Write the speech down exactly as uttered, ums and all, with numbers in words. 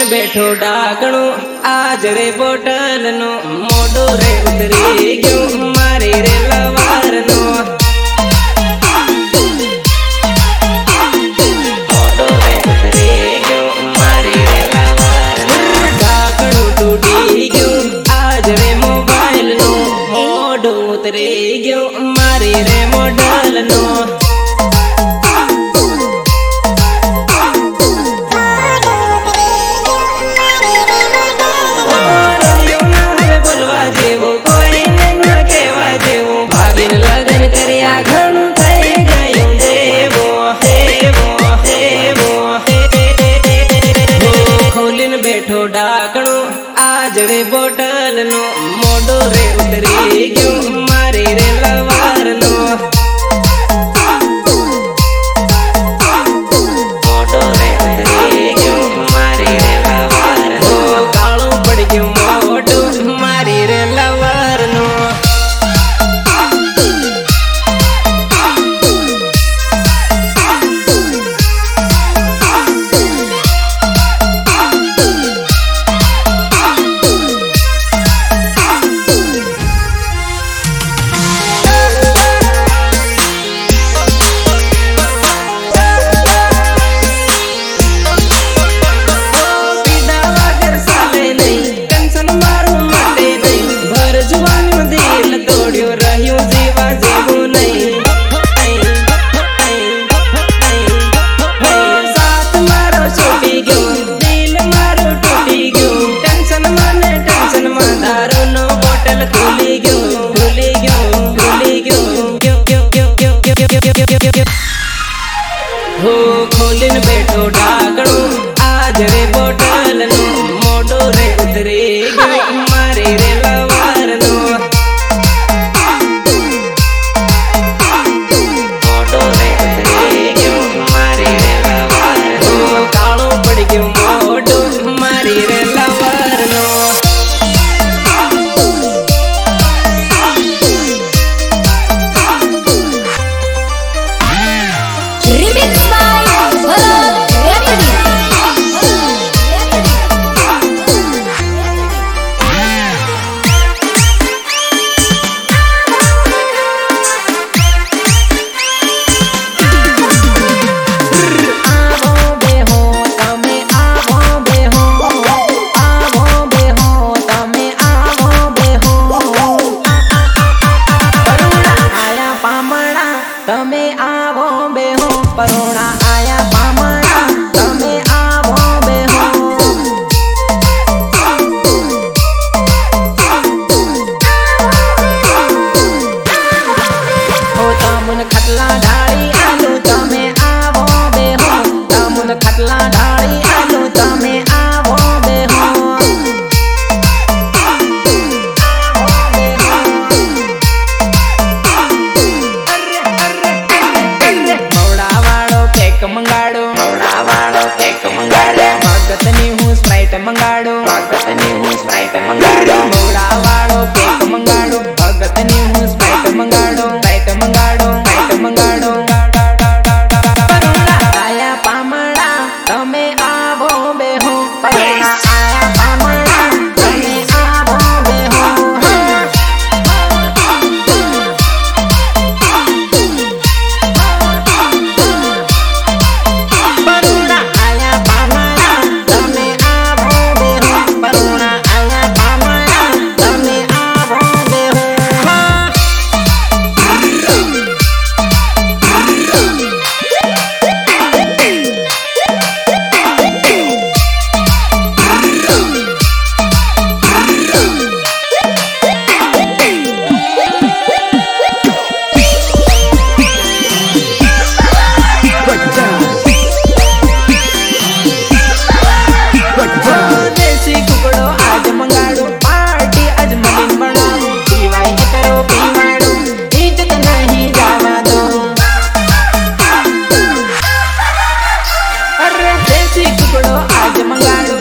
बैठो डाकणो आज रे बोटल नो मोडो रे उतरी क्यों मारी रे लवार नो मोडो रे उतरी क्यों मारी रे लवार नो डाकणो टूटी क्यों आज रे मोबाइल नो मोडो उतरी क्यों मारी रे मोडल नो बैठो डाकणो आज रे बोटल नो मोडो रे उतरी क्यों मारी रे लवार नो मोडो रे उतरी क्यों मारी रे लवार नो काळो पड़ क्यों मोडो मारी रे लवार नो हो खोलिन बैठो डाकणो आज रे बोटल नो मोडो रे उतरी क्यों मारी रे लवार नो मोडो रे उतरी क्यों मारी रे लवार नो काळो पड़ क्यों मोडो मारी रे लवार नो तमे आवो बेहो परोणा आया पामणा तमे आवो बेहो हो तमुन खटला डाली आलू तमे आवो बेहो तमुन खटला डाली आलू तमे आवो बेहो मंगाड़ो मोड़ा वालो केक मंगाड़ो भगतनी हूँ स्प्राइट मंगाड़ो भगतनी हूँ स्प्राइट मंगाड़ो मोड़ा वालो केक मंगाड़ो भगतनी हूँ स्प्राइट मंगाड़ो स्प्राइट मंगाड़ो स्प्राइट मंगाड़ो आया पामड़ा तमे आवो बेहो परोणा आया पामड़ा तमे आवो बेहो आज मंगाड़ो